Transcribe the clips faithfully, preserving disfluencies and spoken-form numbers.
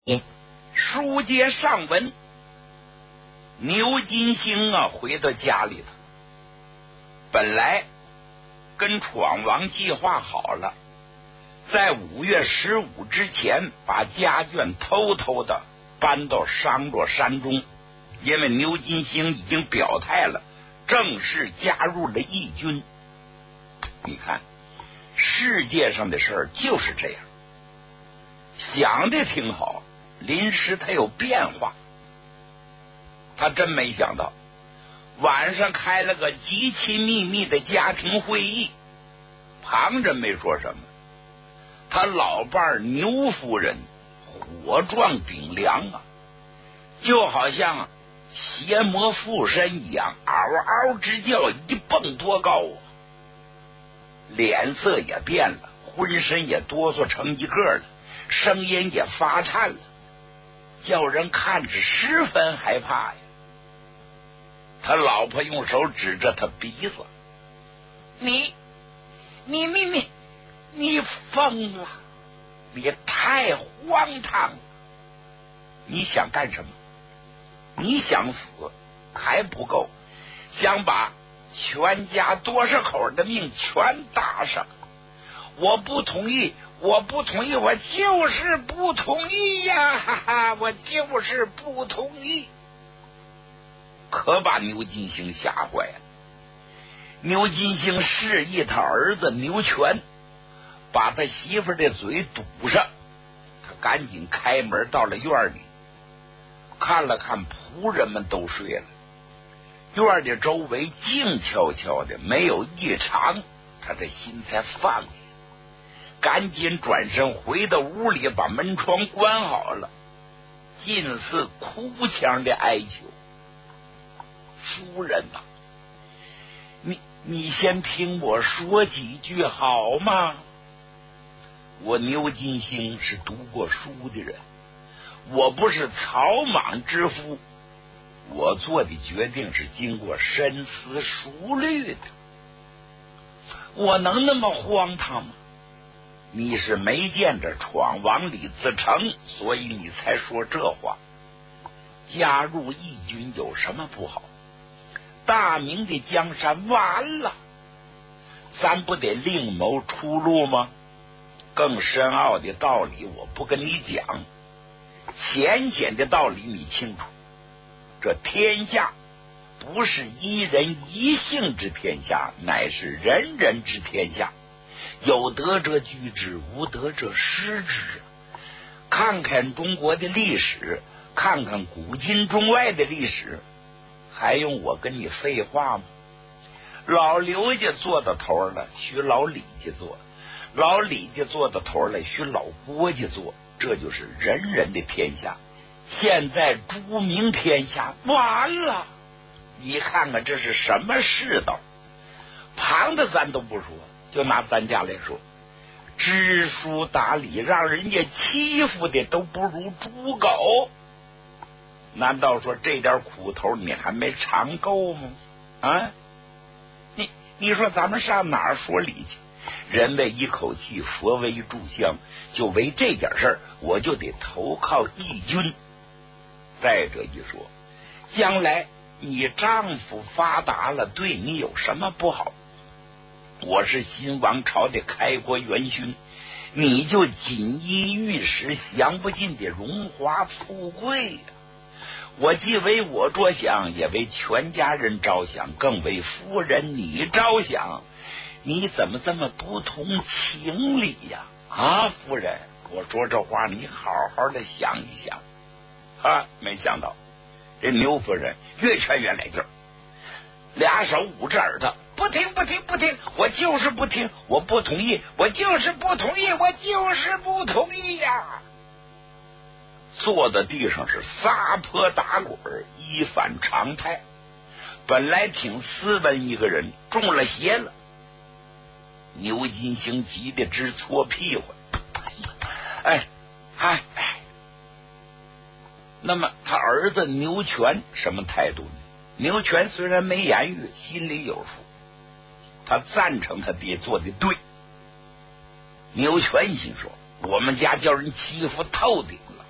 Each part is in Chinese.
书接上文，牛金星啊回到家里头，本来跟闯王计划好了，在五月十五之前把家眷偷偷的搬到商洛山中，因为牛金星已经表态了，正式加入了义军。你看世界上的事儿就是这样，想的挺好，临时他有变化。他真没想到晚上开了个极其秘密的家庭会议，旁人没说什么，他老伴儿牛夫人火壮顶梁啊，就好像邪魔附身一样，嗷嗷直叫，一蹦多高啊！脸色也变了，浑身也哆嗦成一个了，声音也发颤了，叫人看着十分害怕呀。他老婆用手指着他鼻子：“你，你，你，你，你疯了！你太荒唐了！你想干什么？你想死还不够，想把全家多少口的命全搭上！我不同意，我不同意，我就是不同意呀！哈哈，我就是不同意！”可把牛金星吓坏了。牛金星示意他儿子牛权把他媳妇的嘴堵上，他赶紧开门到了院里，看了看仆人们都睡了，院的周围静悄悄的，没有异常，他的心才放下，赶紧转身回到屋里，把门窗关好了，近似哭腔的哀求：“夫人呐、啊，你你先听我说几句好吗？我牛金星是读过书的人，我不是草莽之夫，我做的决定是经过深思熟虑的。我能那么荒唐吗？你是没见着闯王李自成，所以你才说这话。加入义军有什么不好？大明的江山完了，咱不得另谋出路吗？更深奥的道理我不跟你讲，浅显的道理你清楚。这天下不是一人一姓之天下，乃是人人之天下，有德者居之，无德者失之。看看中国的历史，看看古今中外的历史，还用我跟你废话吗？老刘家做到头了，许老李家做；老李家做到头了，许老郭家做。这就是人人的天下。现在诸明天下完了，你看看这是什么世道？旁的咱都不说，就拿咱家来说，知书达理让人家欺负的都不如猪狗。难道说这点苦头你还没尝够吗？啊，你你说咱们上哪儿说理去？人为一口气，佛为一炷香，就为这点事儿，我就得投靠义军。再者一说，将来你丈夫发达了，对你有什么不好？我是新王朝的开国元勋，你就锦衣玉食，享不尽的荣华富贵呀、啊！我既为我着想，也为全家人着想，更为夫人你着想，你怎么这么不通情理呀？啊，夫人，我说这话你好好的想一想啊！没想到这牛夫人越劝越来劲儿，俩手捂着耳朵，不听不听不听，我就是不听，我不同意，我就是不同意，我就是不同意呀！坐在地上是撒泼打滚，一反常态。本来挺斯文一个人，中了邪了。牛金星急得直搓屁股。哎哎哎！那么他儿子牛权什么态度呢？牛权虽然没言语，心里有数，他赞成他爹做的对。牛权心说：我们家叫人欺负透顶了，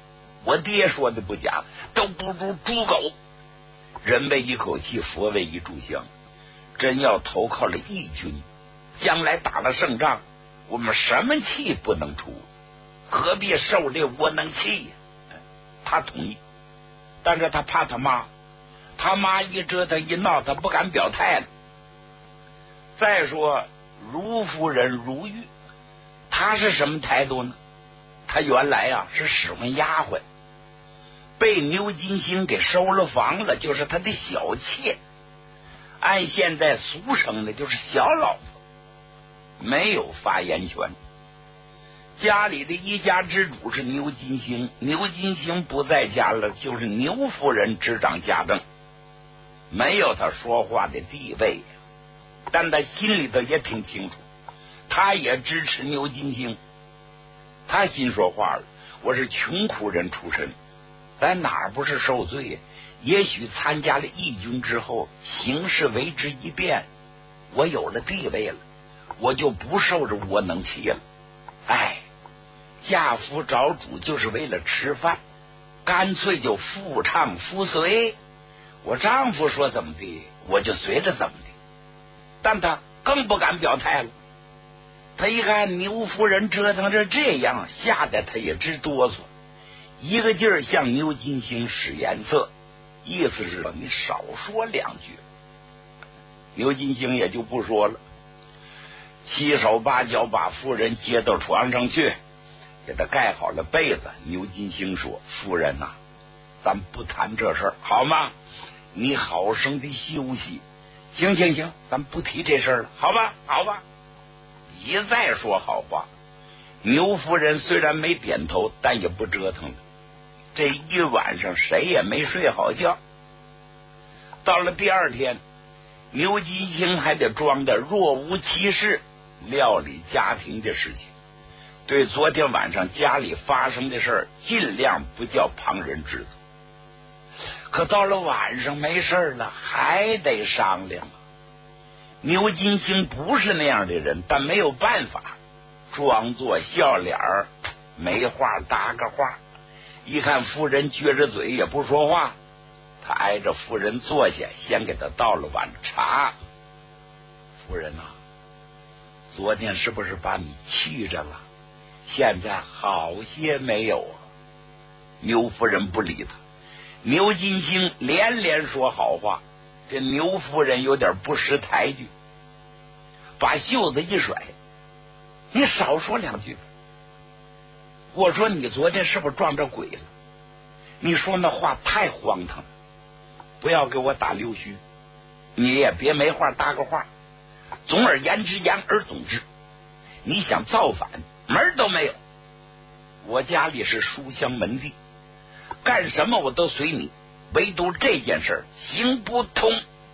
我爹说的不假，都不如猪狗。人为一口气，佛为一炷香，真要投靠了义军，将来打了胜仗，我们什么气不能出，何必受这窝囊气呀？他同意，但是他怕他妈，他妈一折腾一闹，他不敢表态了。再说如夫人如玉，她是什么态度呢？她原来啊是使唤丫鬟，被牛金星给收了房了，就是她的小妾，按现在俗称的就是小老婆，没有发言权。家里的一家之主是牛金星，牛金星不在家了，就是牛夫人执掌家政，没有他说话的地位。但他心里头也挺清楚，他也支持牛金星。他心说话了，我是穷苦人出身，在哪儿不是受罪呀？也许参加了义军之后，形势为之一变，我有了地位了，我就不受着窝囊气了。哎，嫁夫找主就是为了吃饭，干脆就夫唱妇随，我丈夫说怎么的，我就随着怎么的。但他更不敢表态了。他一看牛夫人折腾成这样，吓得他也直哆嗦，一个劲儿向牛金星使眼色，意思是你少说两句。牛金星也就不说了，七手八脚把夫人接到床上去，给他盖好了被子。牛金星说：“夫人呐、啊，咱不谈这事儿好吗？你好生的休息。行行行，咱不提这事儿了，好吧，好吧。”一再说好话，牛夫人虽然没点头，但也不折腾了。这一晚上谁也没睡好觉。到了第二天，牛金星还得装的若无其事，料理家庭的事情，对昨天晚上家里发生的事儿尽量不叫旁人知道。可到了晚上没事了，还得商量。牛金星不是那样的人，但没有办法，装作笑脸儿，没话搭个话。一看夫人撅着嘴也不说话，他挨着夫人坐下，先给他倒了碗茶。夫人啊，昨天是不是把你气着了？现在好些没有啊？牛夫人不理他，牛金星连连说好话，这牛夫人有点不识抬举，把袖子一甩：“你少说两句。我说你昨天是不是撞着鬼了？你说那话太荒唐了，不要给我打溜须，你也别没话搭个话。总而言之，言而总之，你想造反门都没有。我家里是书香门第，干什么我都随你，唯独这件事行不通。”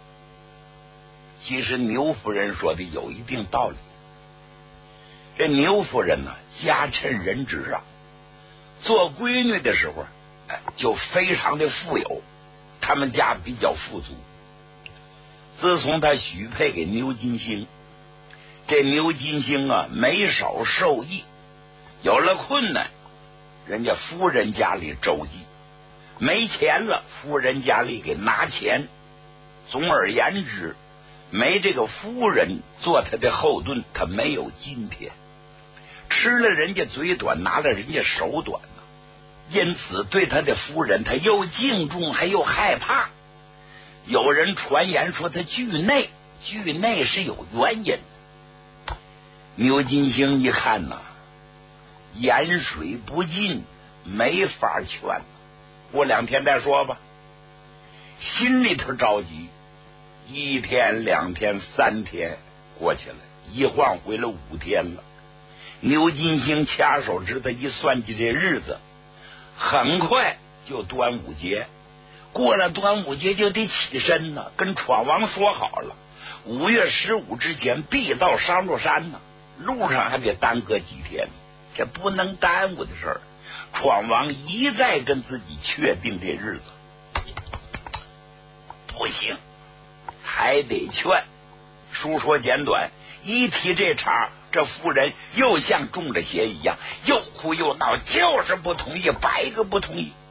其实牛夫人说的有一定道理。这牛夫人呢，家趁人之上，做闺女的时候就非常的富有，他们家比较富足。自从她许配给牛金星，这牛金星啊没少受益，有了困难，人家夫人家里周济，没钱了，夫人家里给拿钱。总而言之，没这个夫人做他的后盾，他没有今天。吃了人家嘴短，拿了人家手短呢，因此对他的夫人他又敬重还又害怕。有人传言说他惧内，惧内是有原因。牛金星一看呐，盐水不进，没法劝，过两天再说吧。心里头着急，一天两天三天过去了，一晃回了五天了。牛金星掐手指头一算计这日子，很快就端午节。过了端午节就得起身呢，跟闯王说好了，五月十五之前必到商洛山呢，路上还得耽搁几天，这不能耽误的事儿。闯王一再跟自己确定这日子，不行，还得劝。书说简短，一提这茬，这夫人又像中了邪一样，又哭又闹，就是不同意，百个不同意。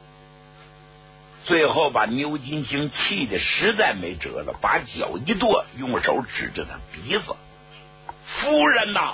最后把牛金星气的实在没辙了，把脚一跺，用手指着他鼻子：“夫人呐，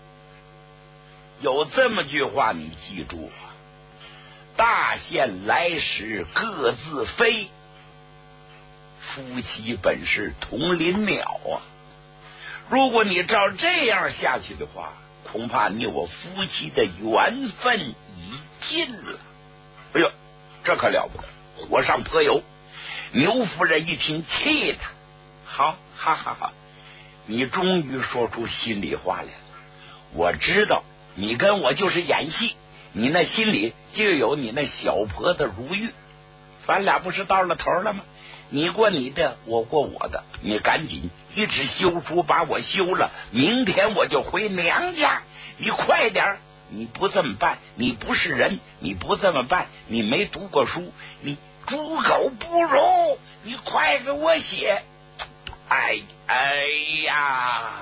有这么句话你记住啊，大限来时各自飞，夫妻本是同林鸟啊！如果你照这样下去的话，恐怕你我夫妻的缘分已尽了。”哎呦，这可了不得，火上泼油。牛夫人一听，气他，好，哈哈哈，你终于说出心里话来了。我知道你跟我就是演戏，你那心里就有你那小婆子如玉，咱俩不是到了头了吗？你过你的，我过我的，你赶紧一纸休书把我休了，明天我就回娘家，你快点。你不这么办，你不是人，你不这么办，你没读过书，你猪狗不如，你快给我写。哎哎呀，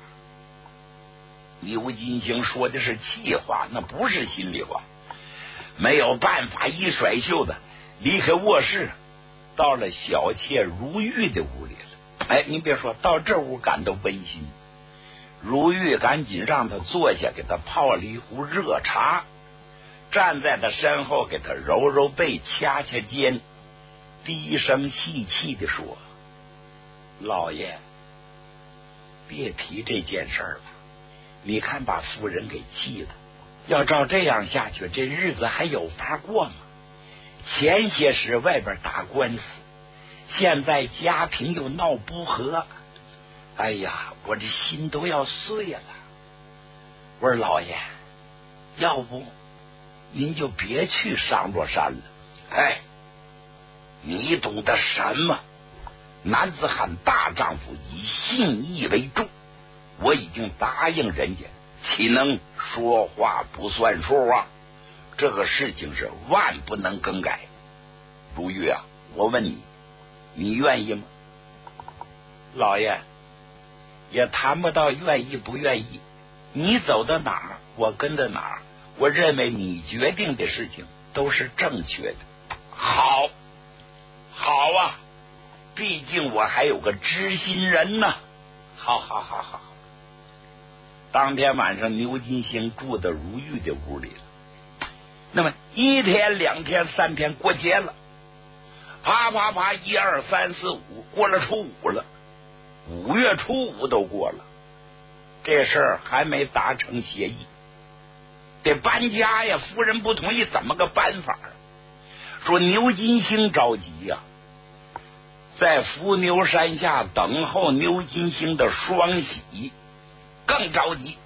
牛金星说的是气话，那不是心里话。没有办法，一甩袖子离开卧室，到了小妾如玉的屋里了。哎，你别说，到这屋感到温馨。如玉赶紧让他坐下，给他泡了一壶热茶，站在他身后给他揉揉背，掐掐肩，低声细气地说：“老爷，别提这件事了，你看把夫人给气的，要照这样下去，这日子还有法过吗？前些时外边打官司，现在家庭又闹不和，哎呀，我这心都要碎了。我说老爷，要不您就别去上若山了。哎，你懂得什么？男子汉大丈夫以信义为重，我已经答应人家，岂能说话不算数啊？这个事情是万不能更改。如玉啊，我问你，你愿意吗？老爷也谈不到愿意不愿意，你走到哪儿我跟到哪儿，我认为你决定的事情都是正确的。好好啊，毕竟我还有个知心人呢。好好好好。当天晚上牛金星住在如玉的屋里了。那么一天两天三天过节了，啪啪啪，一二三四五，过了初五了，五月初五都过了，这事儿还没达成协议，得搬家呀。夫人不同意，怎么个搬法？说牛金星着急呀、啊，在伏牛山下等候牛金星的双喜更着急。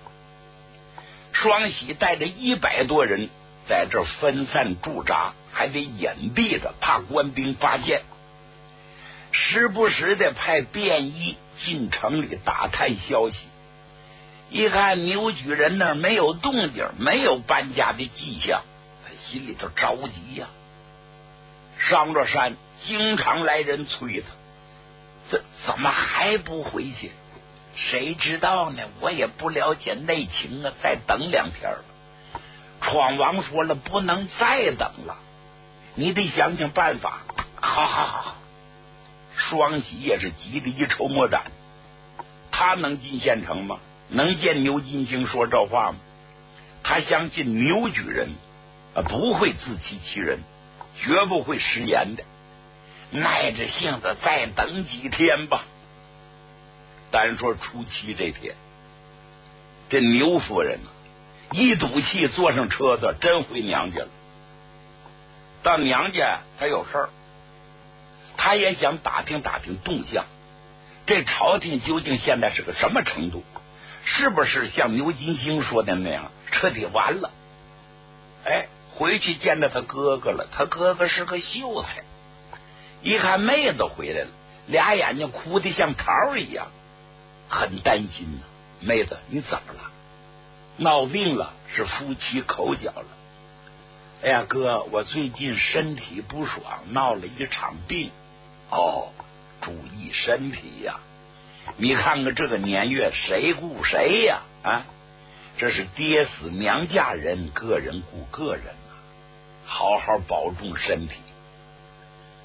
双喜带着一百多人在这分散驻扎，还得隐蔽着，怕官兵发现，时不时的派便衣进城里打探消息。一看牛举人那儿没有动静，没有搬家的迹象，他心里头着急呀、啊。上了山经常来人催他，这怎么还不回去？谁知道呢？我也不了解内情啊，再等两天了。闯王说了，不能再等了，你得想想办法。好好好。双喜也是急得一筹莫展，他能进县城吗？能见牛金星说这话吗？他相信牛举人啊不会自欺欺人，绝不会食言的，耐着性子再等几天吧。单说初七这天，这牛夫人啊一赌气坐上车子，真回娘家了。到娘家他有事儿，他也想打听打听动向，这朝廷究竟现在是个什么程度，是不是像牛金星说的那样彻底完了？哎，回去见到他哥哥了，他哥哥是个秀才，一看妹子回来了，俩眼睛哭得像桃一样，很担心呢、啊。妹子你怎么了？闹病了，是夫妻口角了。哎呀哥，我最近身体不爽，闹了一场病。哦，注意身体呀！你看看这个年月，谁顾谁呀？啊，这是爹死娘嫁人，个人顾个人啊！好好保重身体。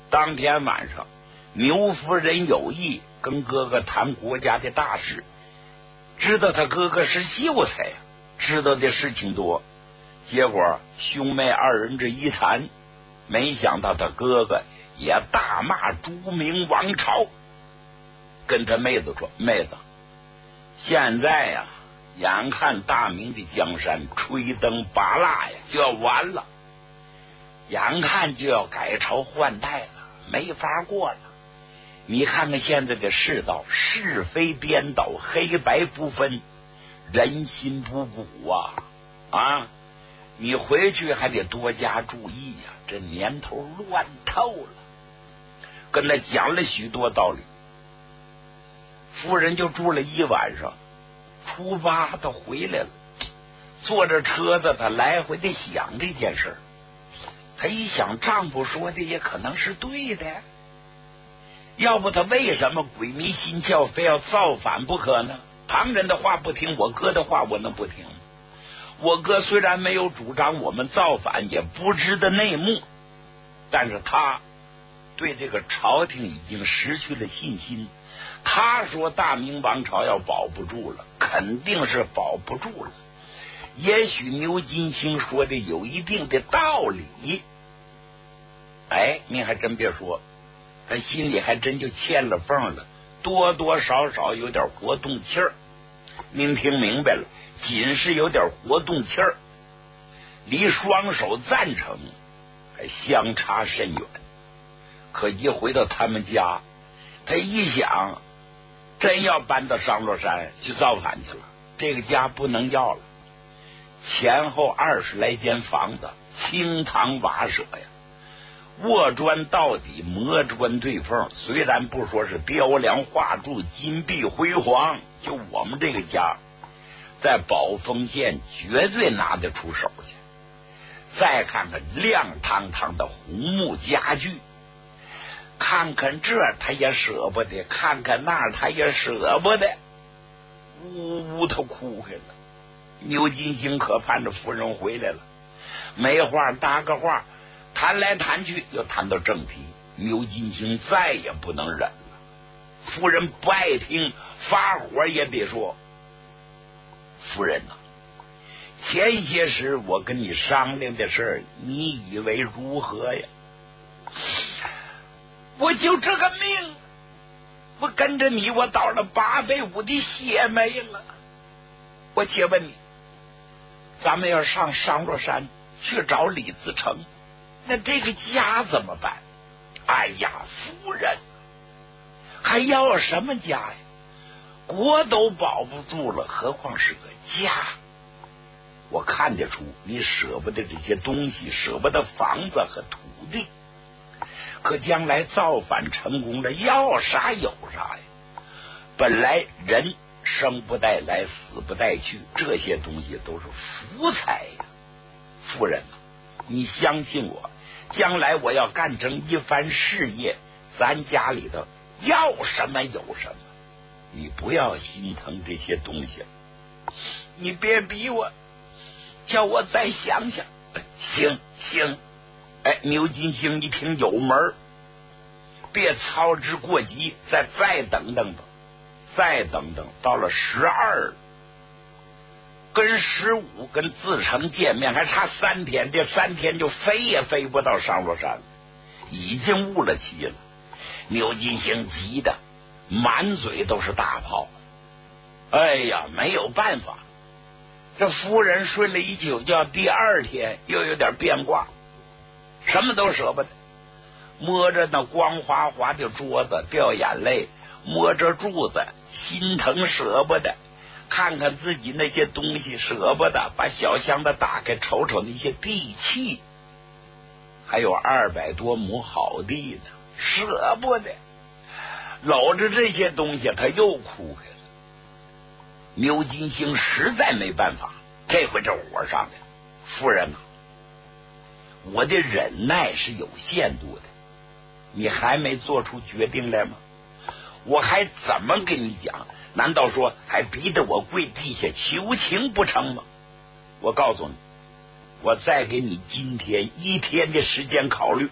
当天晚上，牛夫人有意跟哥哥谈国家的大事，知道他哥哥是秀才呀，知道的事情多。结果兄妹二人这一谈，没想到他哥哥也大骂朱明王朝，跟他妹子说：“妹子，现在呀，眼看大明的江山吹灯拔蜡呀，就要完了，眼看就要改朝换代了，没法过了。你看看现在的世道，是非颠倒，黑白不分，人心不古啊啊！你回去还得多加注意呀、啊，这年头乱透了。”跟他讲了许多道理。夫人就住了一晚上，初八他回来了，坐着车子他来回的想这件事。他一想，丈夫说的也可能是对的，要不他为什么鬼迷心窍，非要造反不可呢？旁人的话不听，我哥的话我能不听？我哥虽然没有主张我们造反，也不知的内幕，但是他对这个朝廷已经失去了信心。他说大明王朝要保不住了，肯定是保不住了。也许牛金星说的有一定的道理。哎，您还真别说，他心里还真就欠了缝了，多多少少有点活动气儿。您听明白了，仅是有点活动气儿，离双手赞成还相差甚远。可一回到他们家，他一想，真要搬到商洛山去造反去了，这个家不能要了。前后二十来间房子，青堂瓦舍呀，卧砖到底，磨砖对缝，虽然不说是雕梁画柱、金碧辉煌，就我们这个家在宝丰县绝对拿得出手去。再看看亮堂堂的红木家具，看看这他也舍不得，看看那他也舍不得，呜呜他哭开了。牛金星可盼着夫人回来了，没话搭个话，谈来谈去又谈到正题。牛金星再也不能忍了，夫人不爱听，发火也得说：“夫人呐、啊，前些时我跟你商量的事儿，你以为如何呀？我就这个命，我跟着你，我到了八百五的血没了。我且问你，咱们要上商洛山去找李自成，那这个家怎么办？哎呀，夫人，还要什么家呀？国都保不住了，何况是个家？我看得出你舍不得这些东西，舍不得房子和土地，可将来造反成功了，要啥有啥呀？本来人生不带来，死不带去，这些东西都是福财呀。夫人，你相信我，将来我要干成一番事业，咱家里头要什么有什么，你不要心疼这些东西，你别逼我，叫我再想想。行行，哎，牛金星一听有门，别操之过急，再再等等吧，再等等，到了十二，跟十五跟自成见面还差三天，这三天就飞也飞不到商洛山了，已经误了期了。牛金星急的满嘴都是大泡，哎呀，没有办法。这夫人睡了一宿觉，第二天又有点变卦，什么都舍不得，摸着那光滑滑的桌子掉眼泪，摸着柱子心疼舍不得，看看自己那些东西舍不得，把小箱子打开瞅瞅那些地契，还有二百多亩好地呢，舍不得，搂着这些东西他又哭开了。牛金星实在没办法，这回这火上来了。夫人啊，我的忍耐是有限度的，你还没做出决定来吗？我还怎么跟你讲？难道说还逼得我跪地下求情不成吗？我告诉你，我再给你今天一天的时间考虑，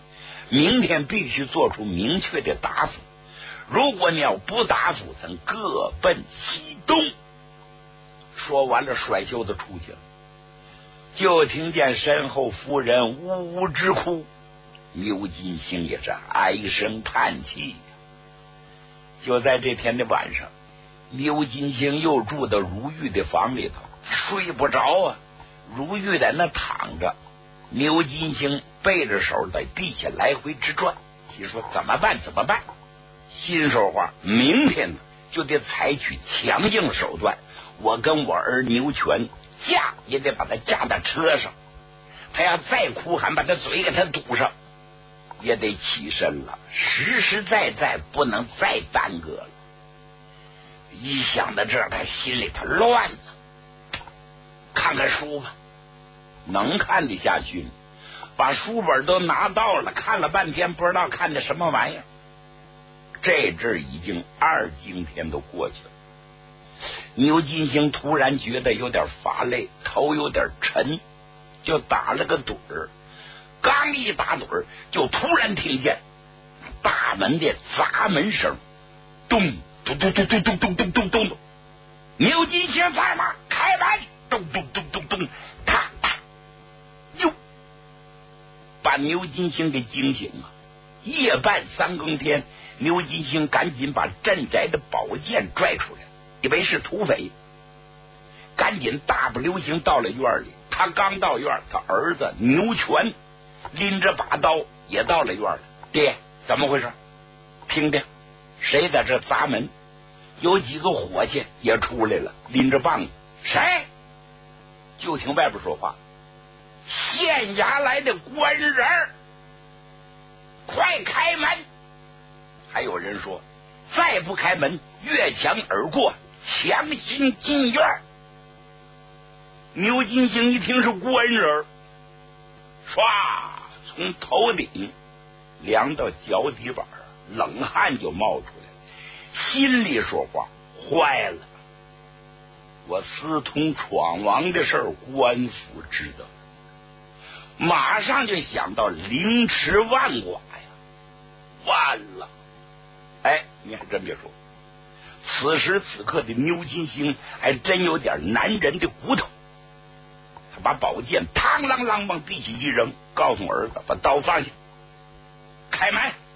明天必须做出明确的答复。如果你要不答复，咱各奔西东。说完了，甩袖子出去了。就听见身后妇人呜呜直哭，牛金星也是唉声叹气。就在这天的晚上，牛金星又住到如玉的房里头，睡不着啊。如玉在那躺着，牛金星背着手在地下来回直转，心说怎么办怎么办？心说话，明天呢就得采取强硬手段，我跟我儿牛权架也得把他架到车上，他要再哭喊，把他嘴给他堵上，也得起身了，实实在在不能再耽搁了。一想到这儿，他心里头乱了。看看书吧，能看得下去吗？把书本都拿到了，看了半天，不知道看的什么玩意儿。这阵儿已经二更天都过去了。牛金星突然觉得有点乏累，头有点沉，就打了个盹儿。刚一打盹儿，就突然听见大门的砸门声，咚咚咚咚咚咚咚咚咚咚咚。牛金星在吗？开门！咚咚咚咚咚，咔咔，哟，把牛金星给惊醒了。夜半三更天，牛金星赶紧把镇宅的宝剑拽出来，以为是土匪，赶紧大步流星到了院里。他刚到院，他儿子牛权拎着把刀也到了院里。爹，怎么回事？听听，谁在这砸门？有几个伙计也出来了，拎着棒子。谁？就听外边说话，县衙来的官人，快开门！还有人说，再不开门，越墙而过，强行进院。牛金星一听是官人，唰，从头顶凉到脚底板，冷汗就冒出来，心里说话，坏了，我私通闯王的事儿，官府知道，马上就想到凌迟万剐呀，完了！哎，你还真别说，此时此刻的牛金星还真有点男人的骨头。他把宝剑嘡啷啷往地下一扔，告诉儿子把刀放下，开门。